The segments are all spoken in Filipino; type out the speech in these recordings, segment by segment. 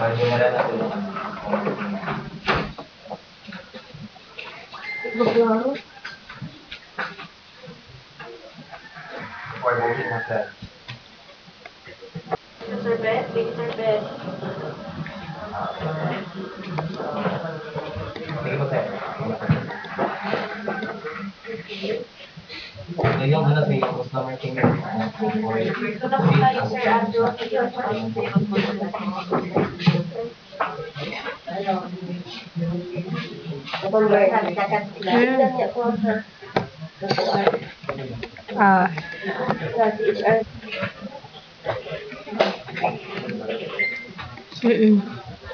Hindi mo lang natulungan. Maglaro. For booking na sir. Sir Ben, thank you, Sir Ben. Sige po sir. Ito yung ano sa iyo, customer care. Ito na po tayo, Sir Andrew. Thank you po tayo sa Ah, mm.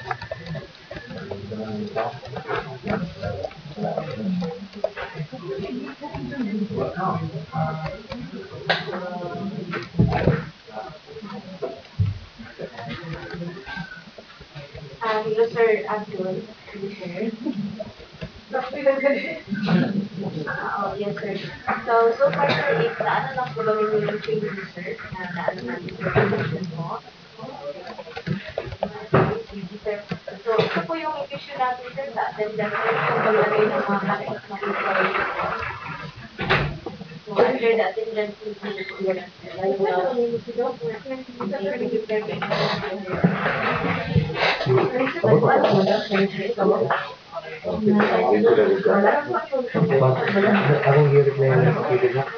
Hello, Sir Andrew. Yes, sir. So far, sir, is naano lang po gawin yung training, sir, na naano natin sa position mo. Sige, sir. So, ito po yung issue natin, sir, sa attendance, sir, kung maglagay ng mga packets ng employee. So, under the attendance routine po yan, sir. Akong hirit na yung nakikita na.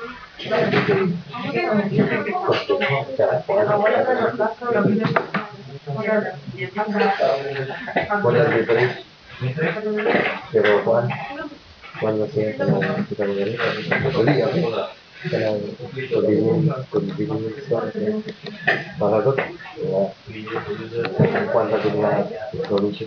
Wala difference. Pero kuan na siya kita ngali. Uli ako. Kanang convenience sa para ko. Kuan na din na technology.